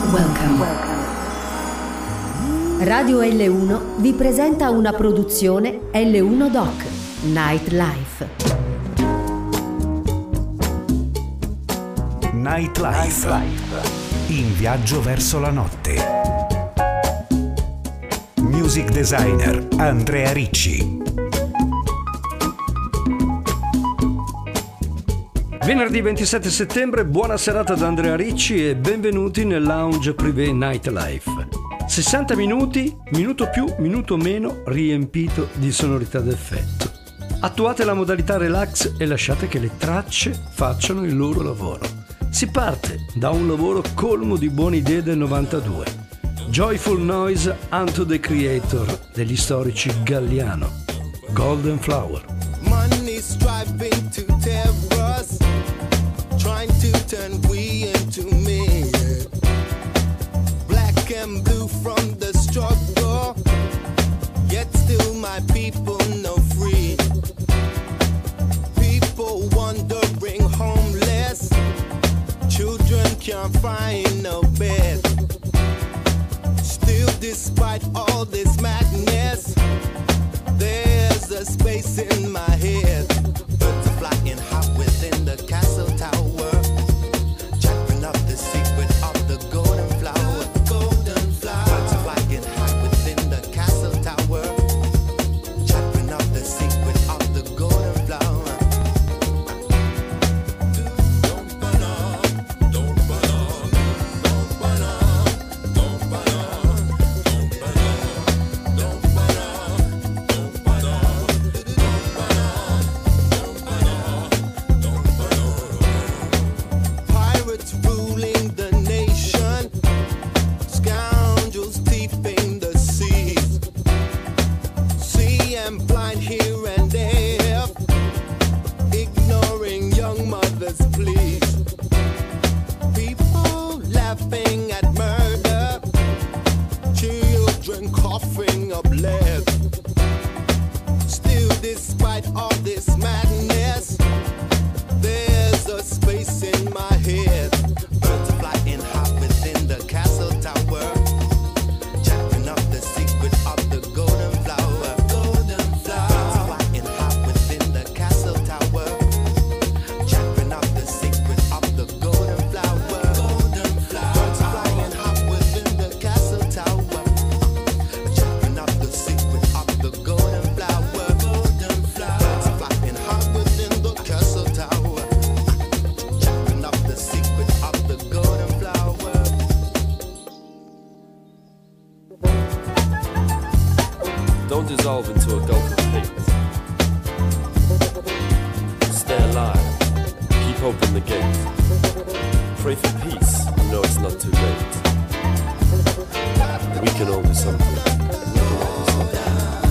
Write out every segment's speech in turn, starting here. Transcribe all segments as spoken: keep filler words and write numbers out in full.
Welcome. Radio L uno vi presenta una produzione L uno Doc Nightlife. Nightlife. In viaggio verso la notte. Music designer Andrea Ricci. Venerdì ventisette settembre, buona serata da Andrea Ricci e benvenuti nel lounge privé Nightlife. sessanta minuti, minuto più, minuto meno, riempito di sonorità d'effetto. Attuate la modalità relax e lasciate che le tracce facciano il loro lavoro. Si parte da un lavoro colmo di buone idee del novantadue. Joyful Noise Unto the Creator degli storici Galliano. Golden Flower. Money striving to tear us, trying to turn we into men. Black and blue from the struggle, yet still my people no free. People wandering homeless, children can't find no bed. Still despite all this madness, there's a space in my head. Birds are flying high within the castle tower, chopping up the secret of the golden flower. Golden flower. Birds are flying high within the castle tower, chopping up the secret of the golden flower. Don't burn up, don't burn up, don't burn up, don't burn up, don't burn up, don't burn up. Pirates ruling the nation, scoundrels thieving the seas. See and blind here and there, ignoring young mothers' pleas. People laughing at murder, children coughing up lead. Still, despite all this madness, there's a space in my head. Birds are flying high within the castle tower, chopping up the secret of the golden flower. Golden flower. Birds are flying high within the castle tower, chopping up the secret of the golden flower. Golden flower. Birds are flying high within the castle tower, chopping up the secret of the golden flower. Golden flower. Birds are flying high within the castle tower, chopping up the secret of the golden flower. Don't dissolve into a gulp of hate. Stay alive. Keep open the gate. Pray for peace. You know it's not too late. We can all do something. We can all do something.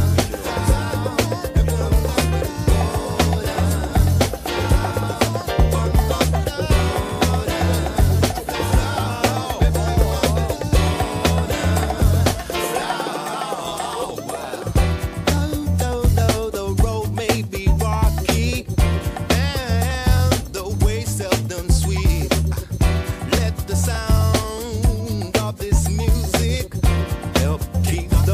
Though the road may be rocky and the way seldom sweet, let the sound of this music help keep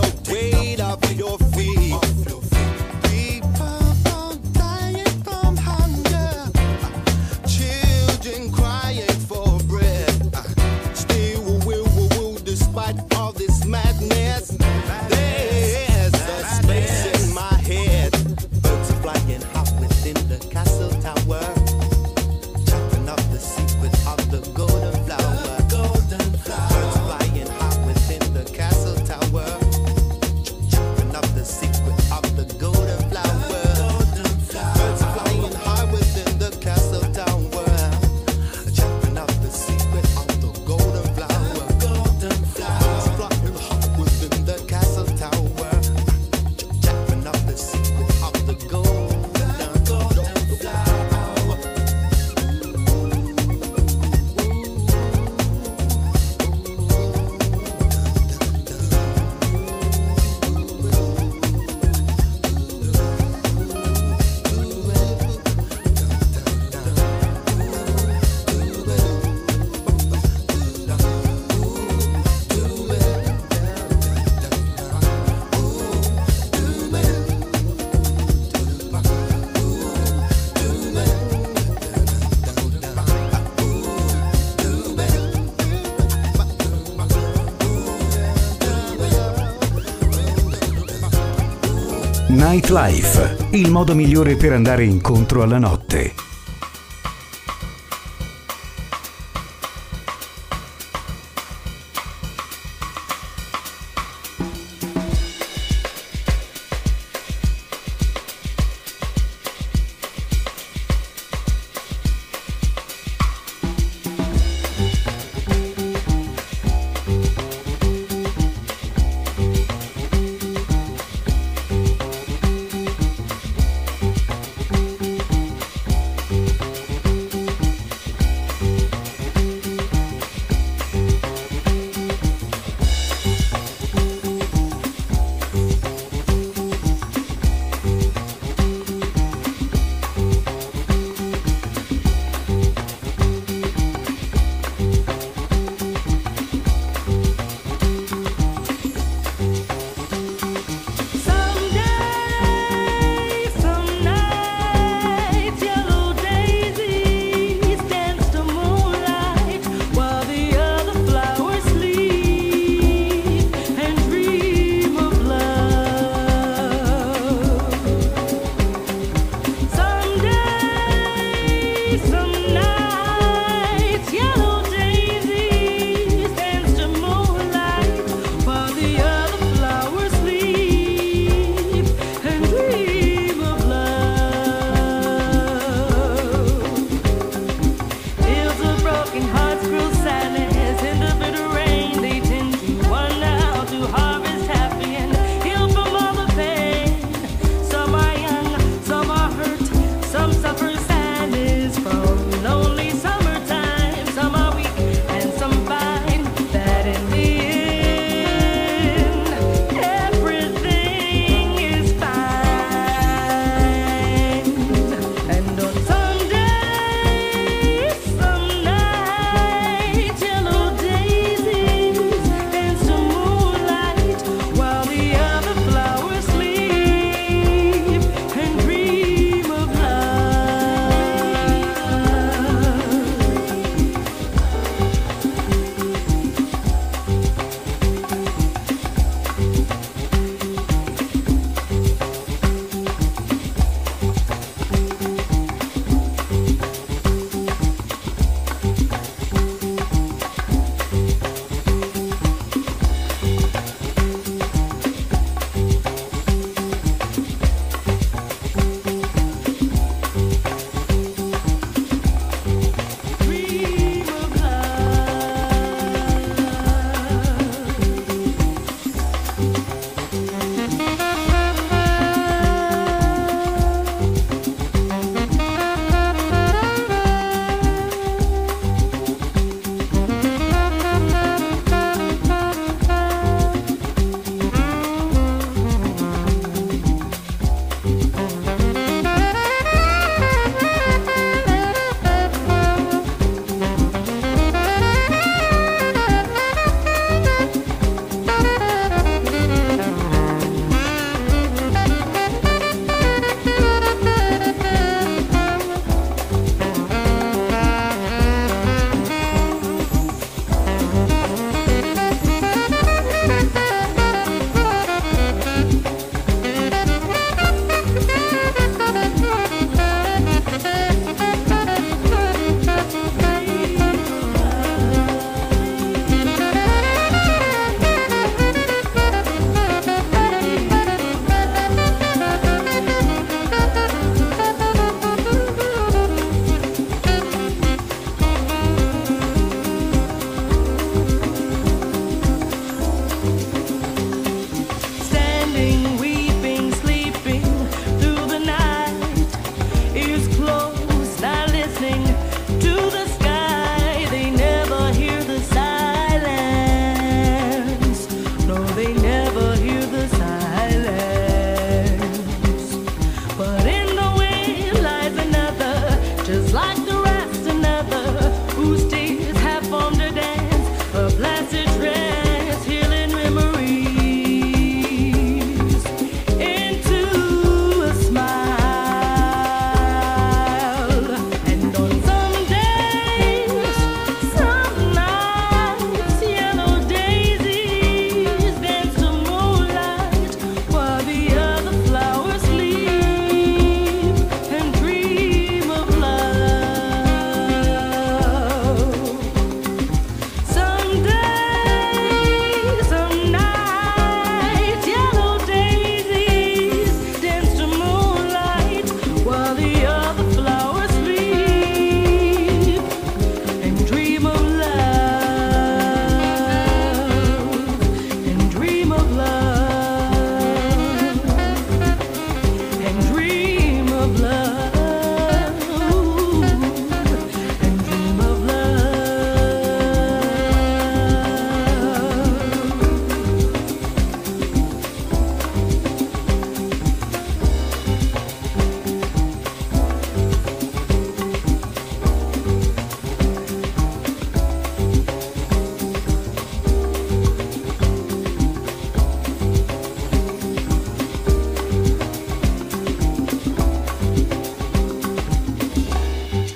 Nightlife, il modo migliore per andare incontro alla notte.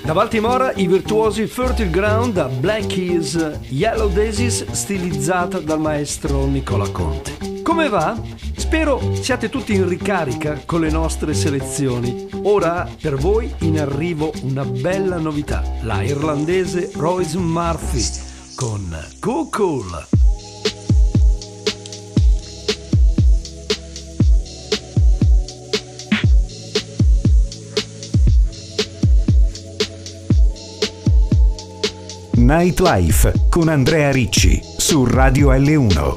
Da Baltimora i virtuosi Fertile Ground, da Black Keys, Yellow Daisies, stilizzata dal maestro Nicola Conte. Come va? Spero siate tutti in ricarica con le nostre selezioni. Ora per voi in arrivo una bella novità, la irlandese Royce Murphy con Cool Cool. Nightlife con Andrea Ricci su Radio L uno.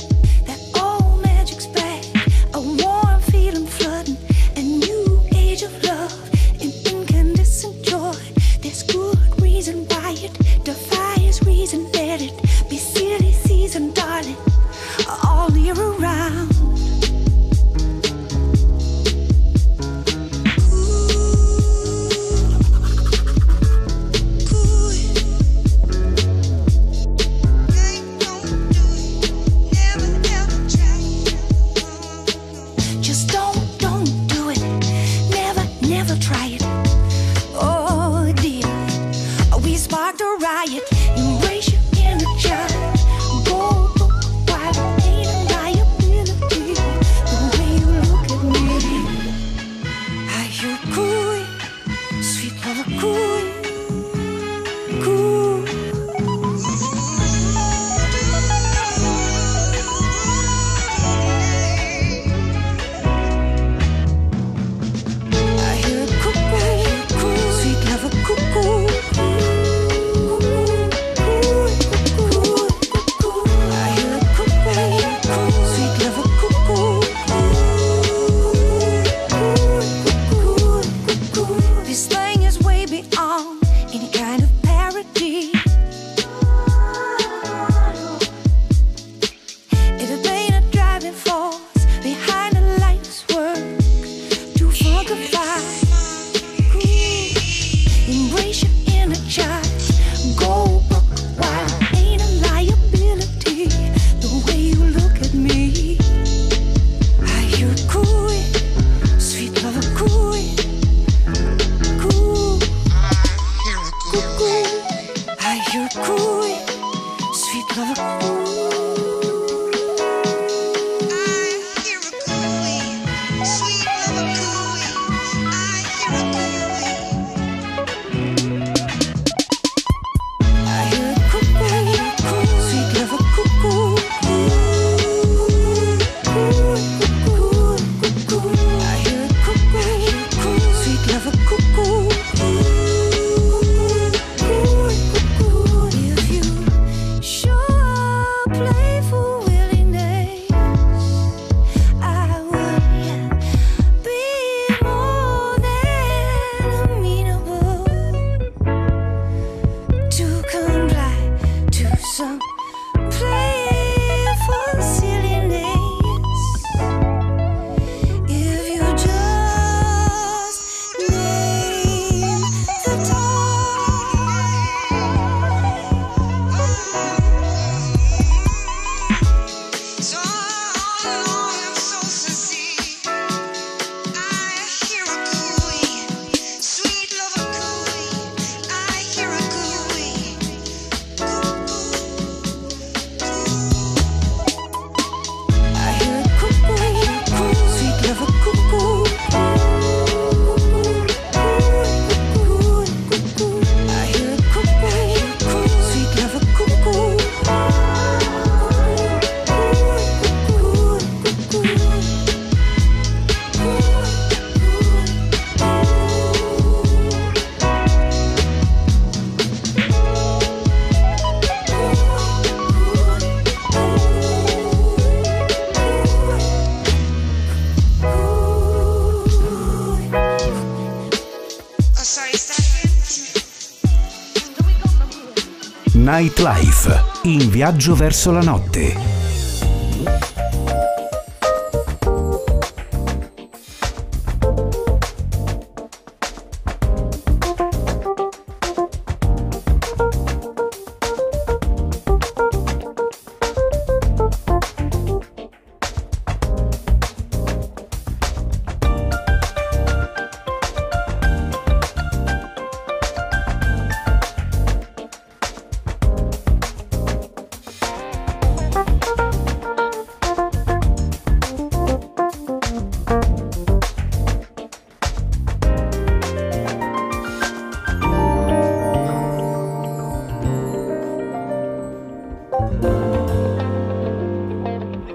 Nightlife, in viaggio verso la notte.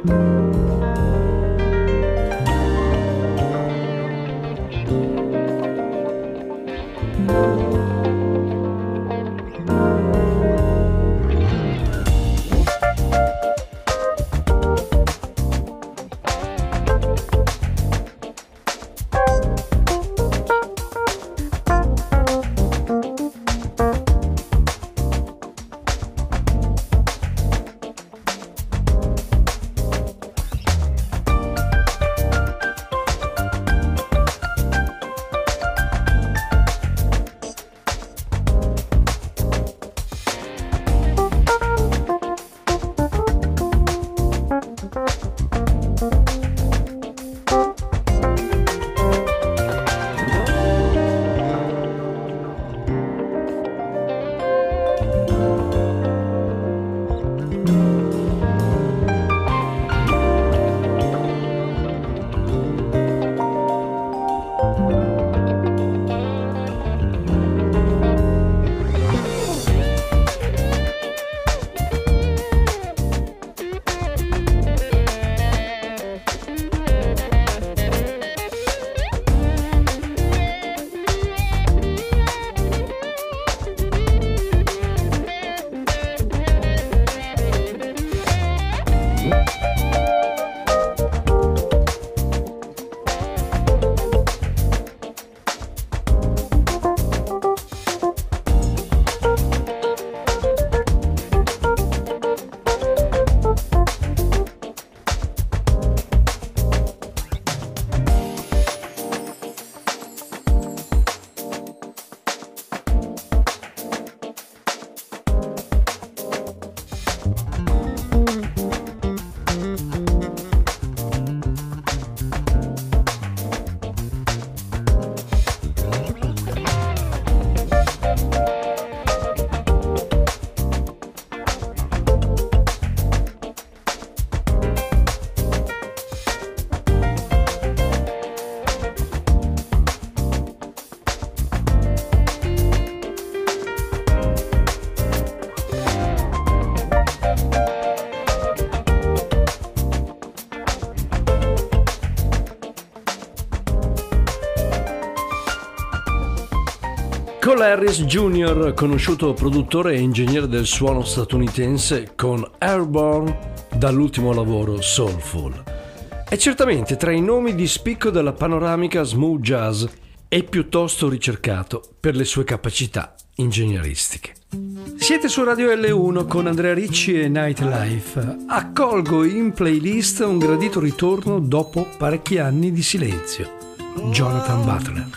Cole Harris Junior, conosciuto produttore e ingegnere del suono statunitense, con Airborne dall'ultimo lavoro Soulful. È certamente tra i nomi di spicco della panoramica smooth jazz e piuttosto ricercato per le sue capacità ingegneristiche. Siete su Radio L uno con Andrea Ricci e Nightlife. Accolgo in playlist un gradito ritorno dopo parecchi anni di silenzio. Jonathan Butler.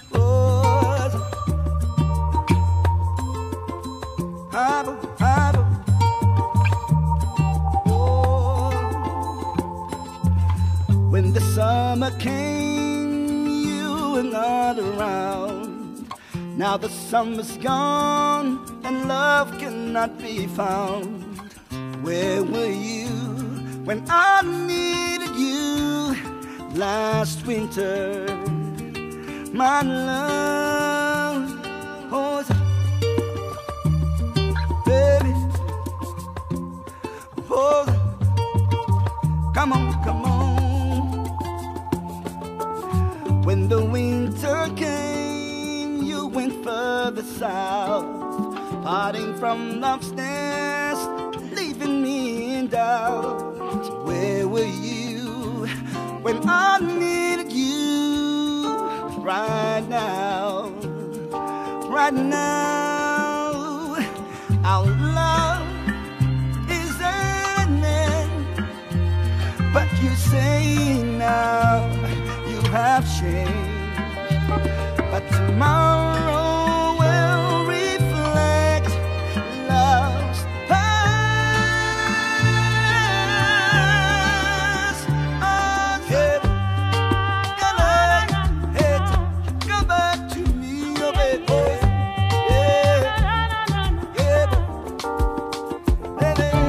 When the summer came, you were not around. Now the summer's gone and love cannot be found. Where were you when I needed you last winter? My love, oh, baby, oh, come on, come on. When the winter came, you went further south, parting from love's nest, leaving me in doubt. Where were you when I needed you? Right now, right now, our love is ending, but you say now you have changed, but tomorrow will reflect love's past. Oh, hey, hey, come back to me, oh baby. Yeah, yeah, baby.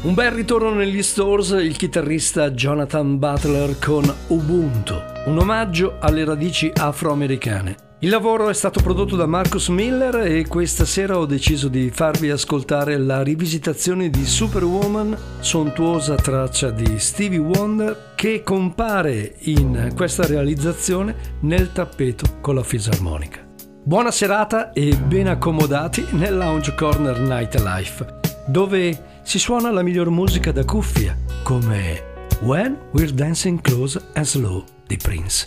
Un bel ritorno negli stores, il chitarrista Jonathan Butler con Ubuntu, un omaggio alle radici afroamericane. Il lavoro è stato prodotto da Marcus Miller e questa sera ho deciso di farvi ascoltare la rivisitazione di Superwoman, sontuosa traccia di Stevie Wonder che compare in questa realizzazione nel tappeto con la fisarmonica. Buona serata e ben accomodati nel Lounge Corner Nightlife, dove si suona la miglior musica da cuffia, come When We're Dancing Close and Slow di Prince.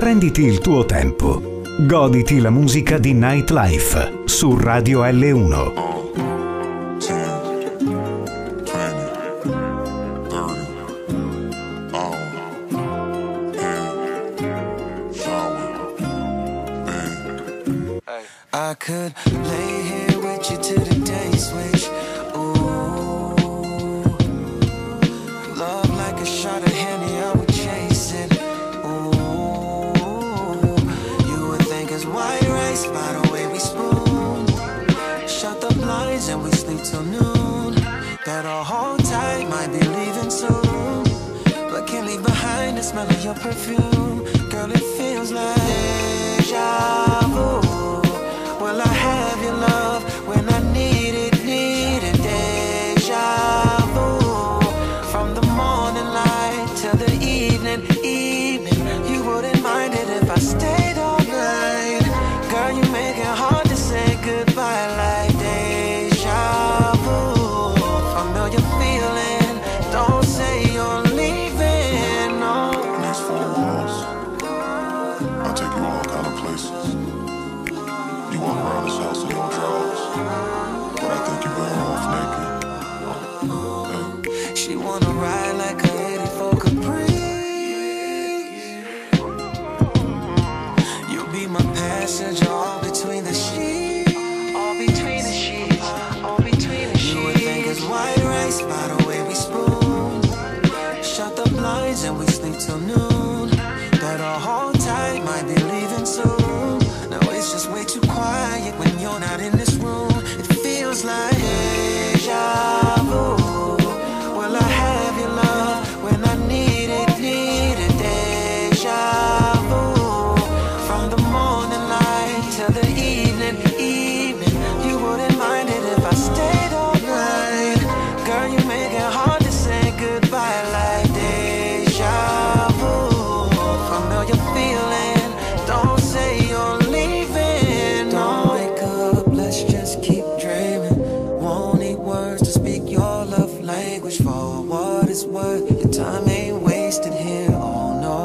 Prenditi il tuo tempo. Goditi la musica di Nightlife su Radio L uno. I could lay here with you till the day switch. Ooh, love like a shot of Henny, I would chase it. Ooh, you would think it's white rice by the way we spoon. Shut the blinds and we sleep till noon. Better hold tight, might be leaving soon, but can't leave behind the smell of your perfume. Girl, it feels like deja vu. Will I have your love when I need it, need it? Deja vu. From the morning light till the evening, evening. You wouldn't mind it if I stayed all night. Girl, you make it hard to say goodbye like deja vu. Familiar feeling, don't say you're leaving, no. Next four walls, I'll take you all kind of places. You walk around this house in your drawers, but I think you're better off naked. Hey. She wanna ride like a eighty-four Caprice. You'll be my passenger all between the sheets. All between the sheets. All between the sheets. You would think it's white rice by the way we spoon. Shut the blinds and we sleep till noon. Better hold tight, might be leaving soon. No, it's just way too quiet when you're not in this room. It feels like deja vu. Will I have your love when I need it, need it? Deja vu. From the morning light till the evening, evening. You wouldn't mind it if I stayed all night. Girl, you make it hard to say goodbye like deja vu. Familiar feeling, don't say you're leaving. Don't wake up, let's just keep dreaming. Won't need words to speak your love language. For what it's worth, your time ain't wasted here. Oh no,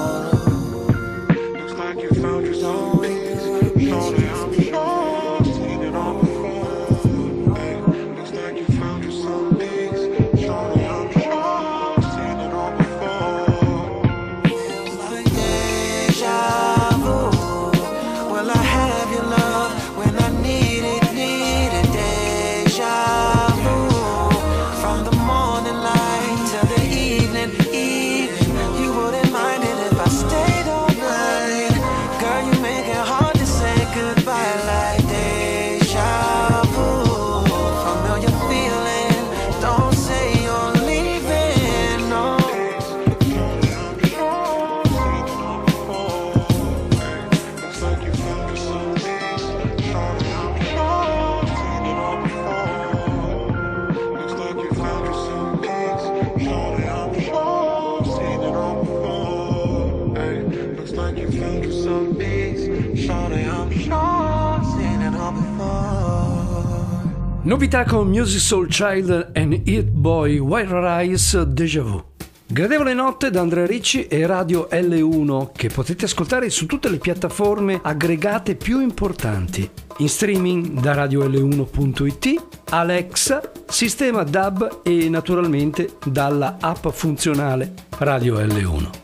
looks like you found your soul. Wake up, shorty, I'm sure seen it all before. Hey, looks like you found your soul. Shorty, I'm sure seen it all before. Feels like deja vu. Will I have your love when I need it, need it? Deja vu. From the morning light till the evening, evening. You wouldn't mind it if I stayed all night. Girl, you make it hard to say goodbye like deja vu. Familiar feeling, don't say you're leaving, no. Looks like you found your soul. Shorty, I'm sure seen it all before. Looks like you found your soul. Shorty, I'm sure seen it all before. Hey, looks like you found your soul. Shorty, I'm sure seen it all before. Novità con Music Soul Child and Hit Boy White Rice Deja Vu. Gradevole notte da Andrea Ricci e Radio L uno, che potete ascoltare su tutte le piattaforme aggregate più importanti. In streaming da radio l uno punto it, Alexa, sistema D A B e naturalmente dalla app funzionale Radio L uno.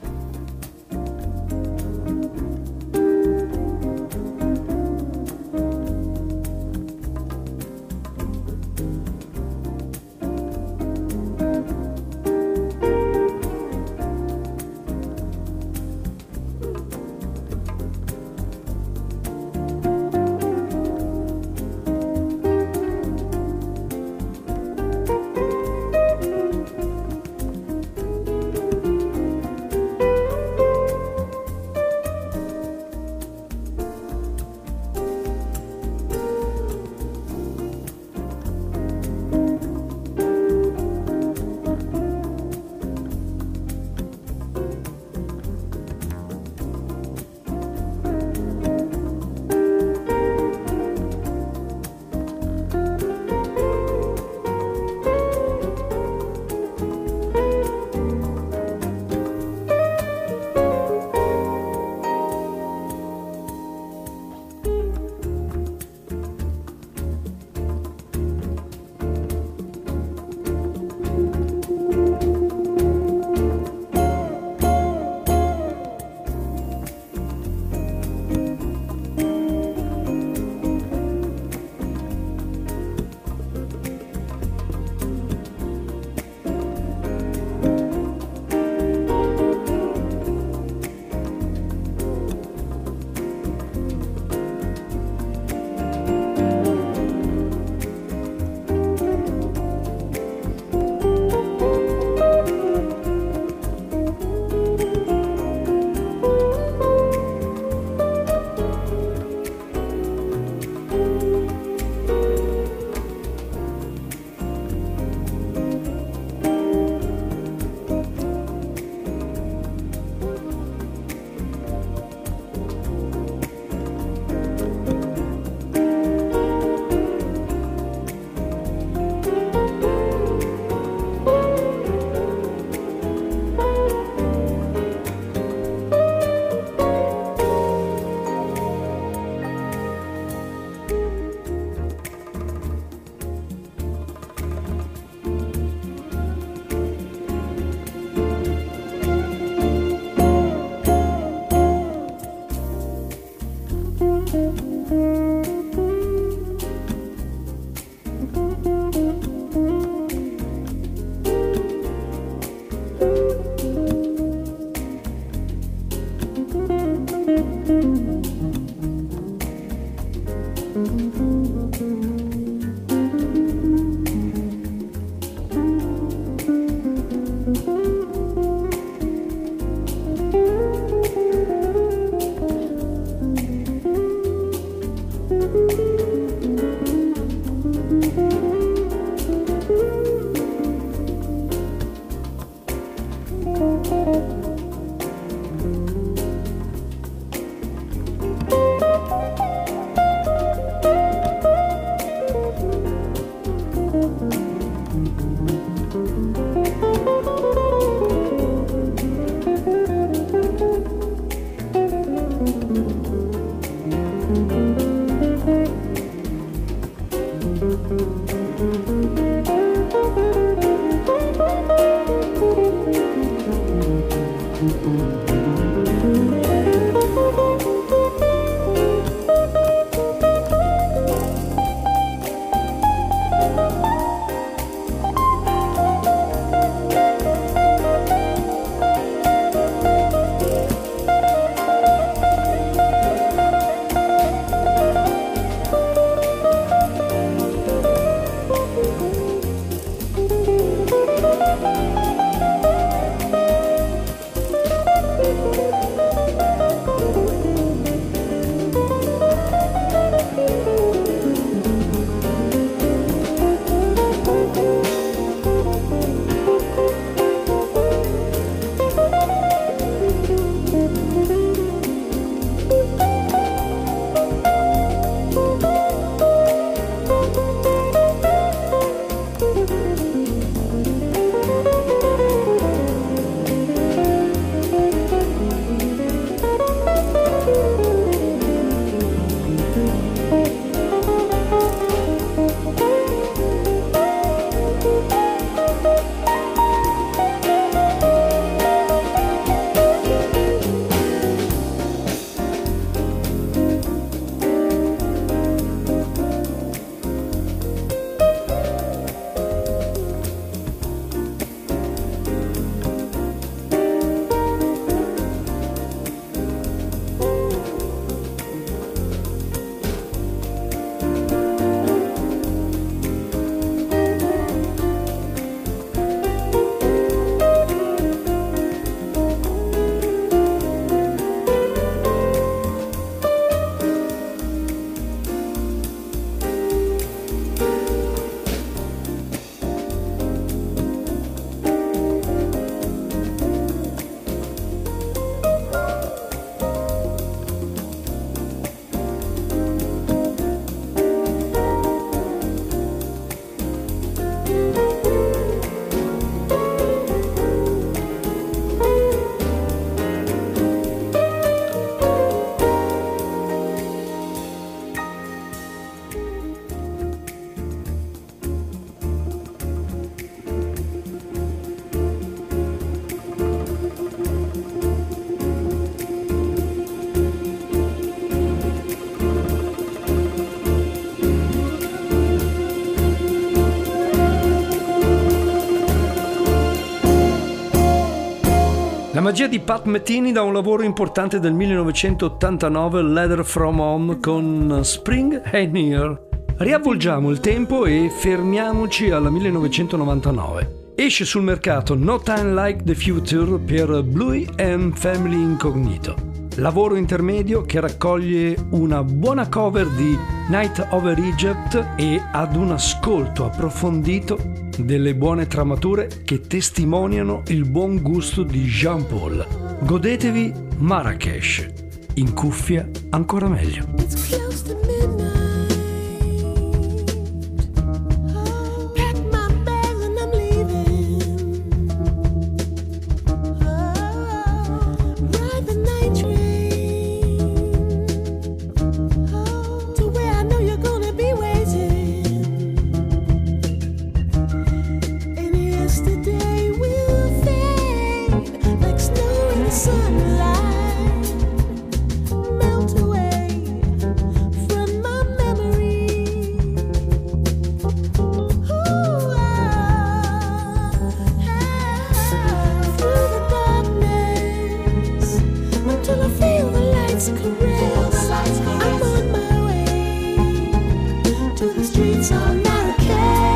La magia di Pat Metheny da un lavoro importante del millenovecentottantanove, Letter from Home, con Spring and Here. Riavvolgiamo il tempo e fermiamoci al millenovecentonovantanove. Esce sul mercato No Time Like the Future per Bluey and Family Incognito. Lavoro intermedio che raccoglie una buona cover di Night Over Egypt e ad un ascolto approfondito delle buone tramature che testimoniano il buon gusto di Jean Paul. Godetevi Marrakesh, in cuffia ancora meglio. Sunlight melt away. until I feel the lights caress. I'm on my way to the streets of Marrakesh.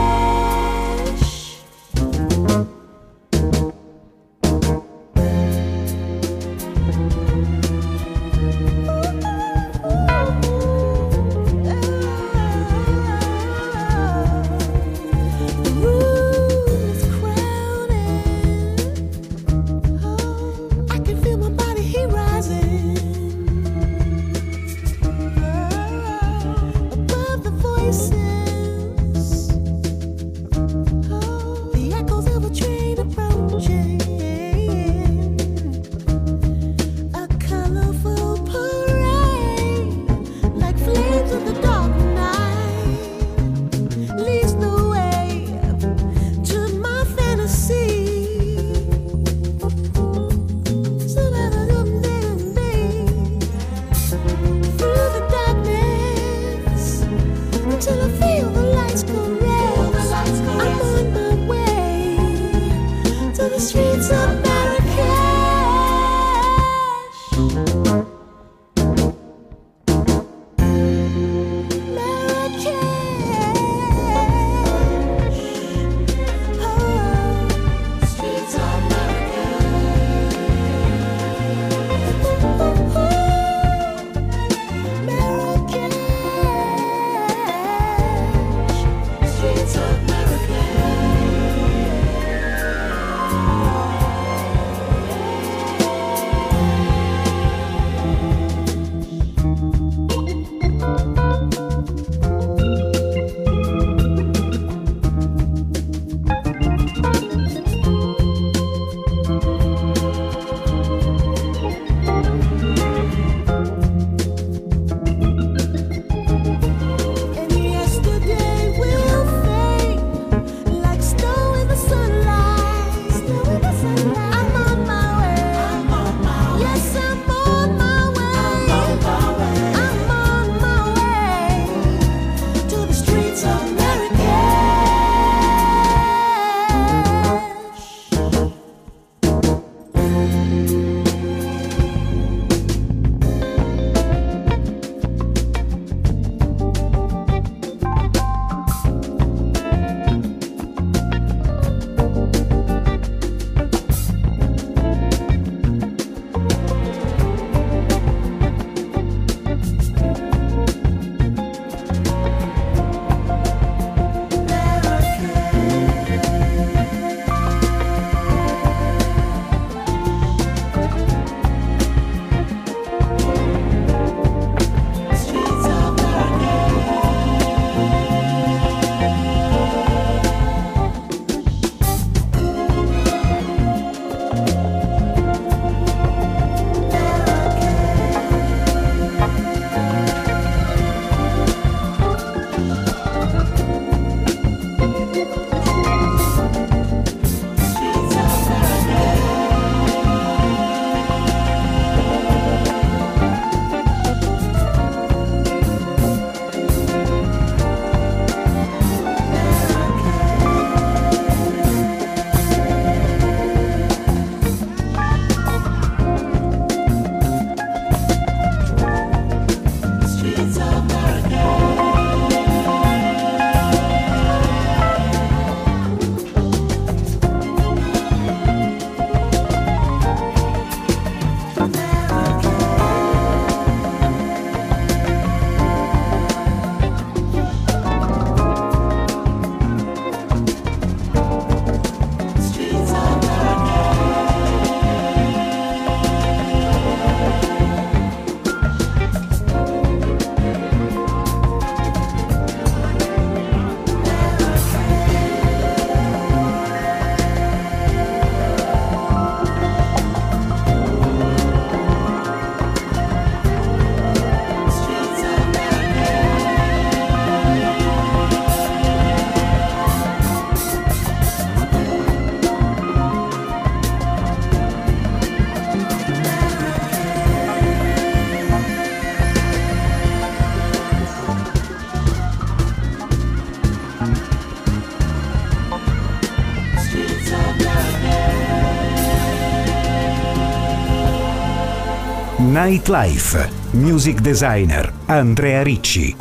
Nightlife, music designer Andrea Ricci.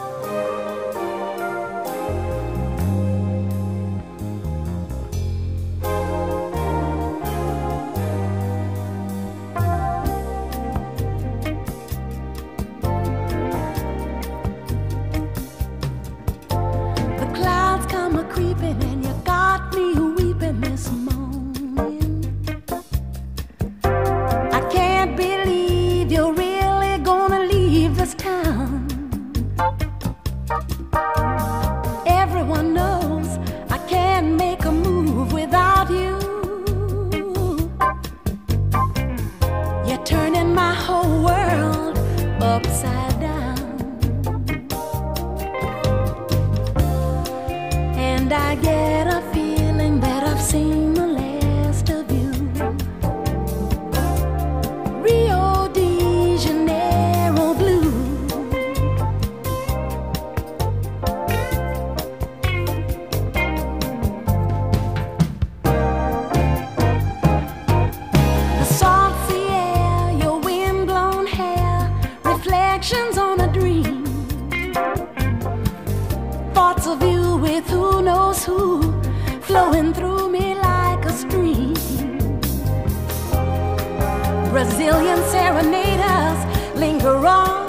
Brazilian serenaders linger on.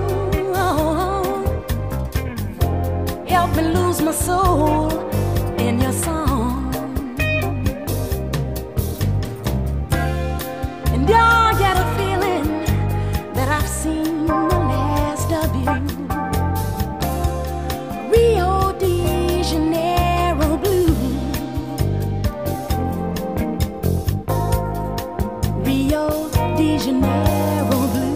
Help me lose my soul in your song. And I get a feeling that I've seen the last of you. Rio de Janeiro blue. Rio de Janeiro blue.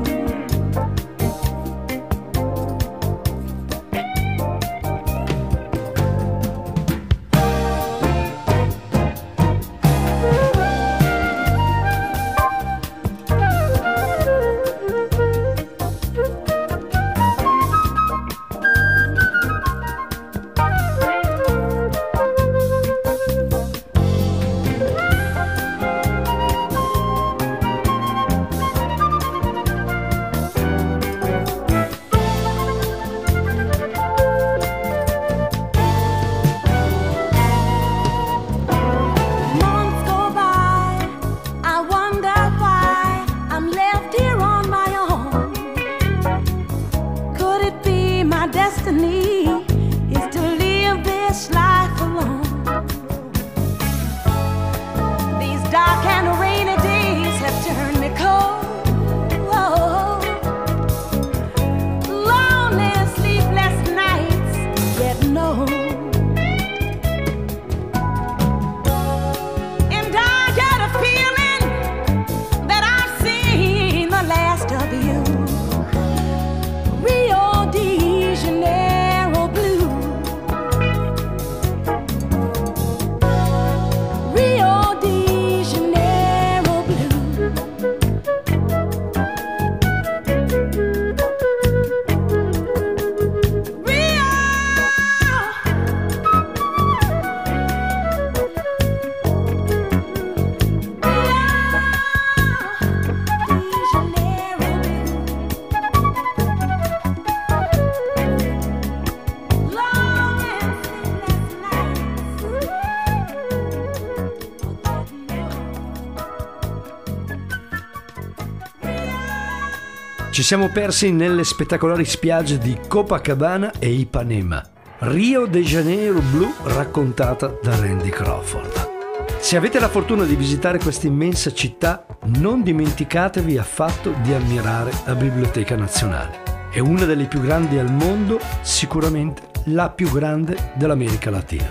Ci siamo persi nelle spettacolari spiagge di Copacabana e Ipanema. Rio de Janeiro blu raccontata da Randy Crawford. Se avete la fortuna di visitare questa immensa città, non dimenticatevi affatto di ammirare la Biblioteca Nazionale. È una delle più grandi al mondo, sicuramente la più grande dell'America Latina.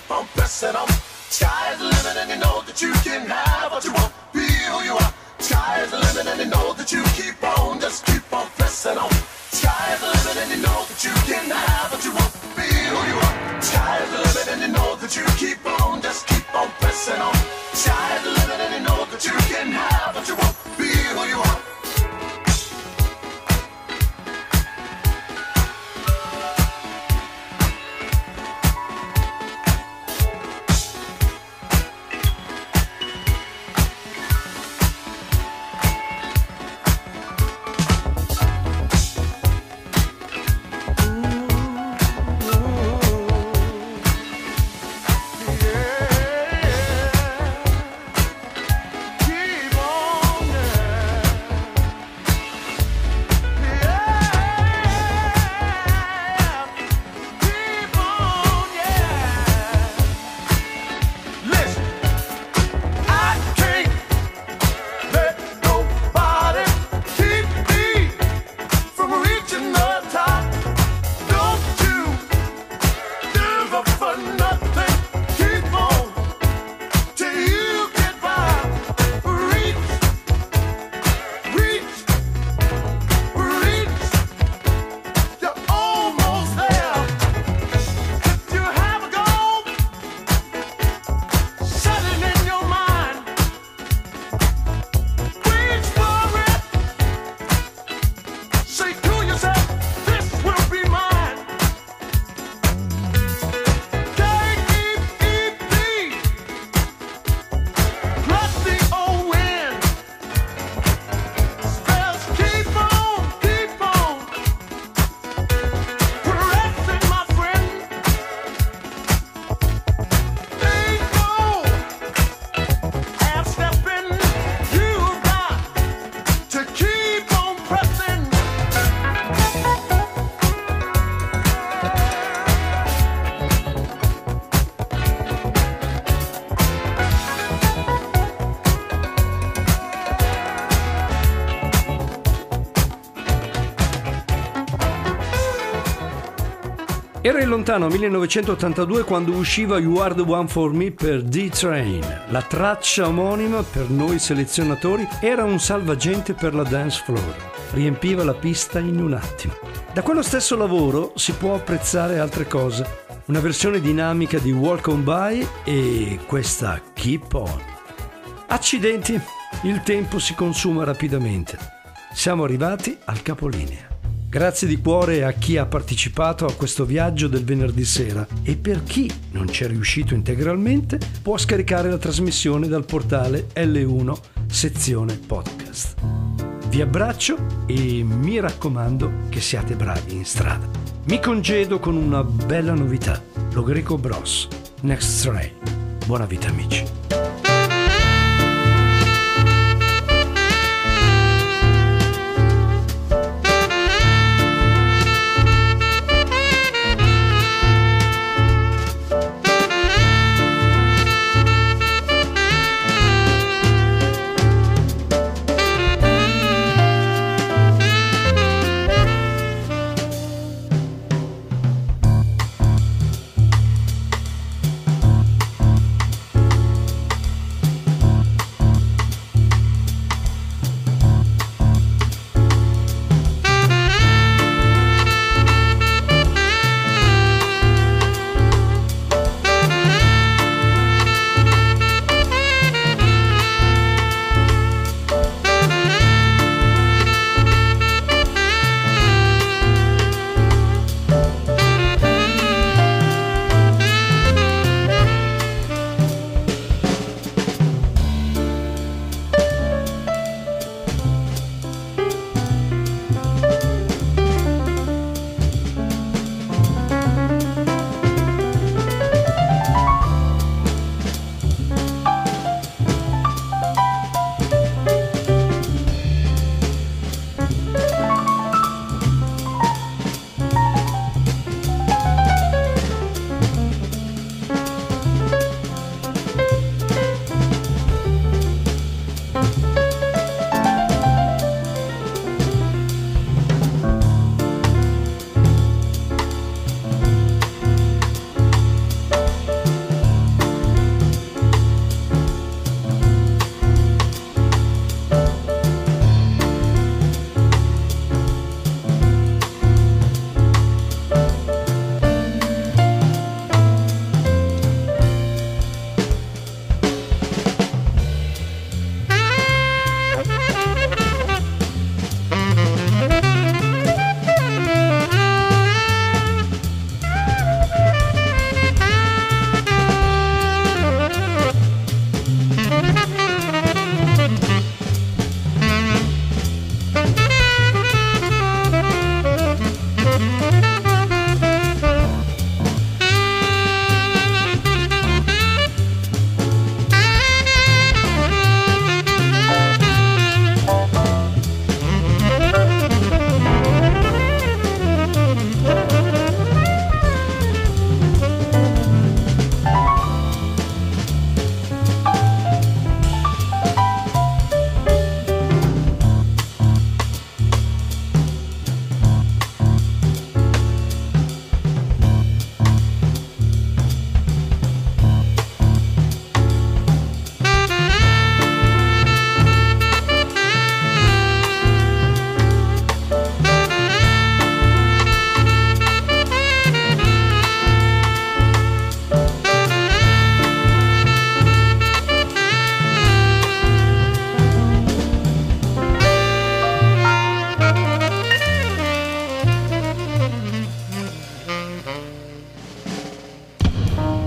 on pressing on. Sky is the limit and you know that you can have what you want. Be who you are. Sky is the limit and you know that you keep on, just keep on pressing on. Sky is the limit and you know that you can have what you want. Be who you are. Sky is the limit and you know that you keep on, just keep on pressing on. Sky is the limit and you know that you can have what you want. Be who you are. Era il lontano millenovecentottantadue quando usciva You Are the One for Me per D-Train. La traccia omonima, per noi selezionatori, era un salvagente per la dance floor. Riempiva la pista in un attimo. Da quello stesso lavoro si può apprezzare altre cose. Una versione dinamica di Walk On By e questa Keep On. Accidenti, il tempo si consuma rapidamente. Siamo arrivati al capolinea. Grazie di cuore a chi ha partecipato a questo viaggio del venerdì sera e per chi non c'è riuscito integralmente può scaricare la trasmissione dal portale L uno sezione podcast. Vi abbraccio e mi raccomando che siate bravi in strada. Mi congedo con una bella novità, lo Greco Bros, Next Train. Buona vita amici.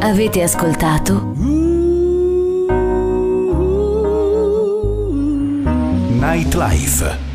Avete ascoltato Nightlife.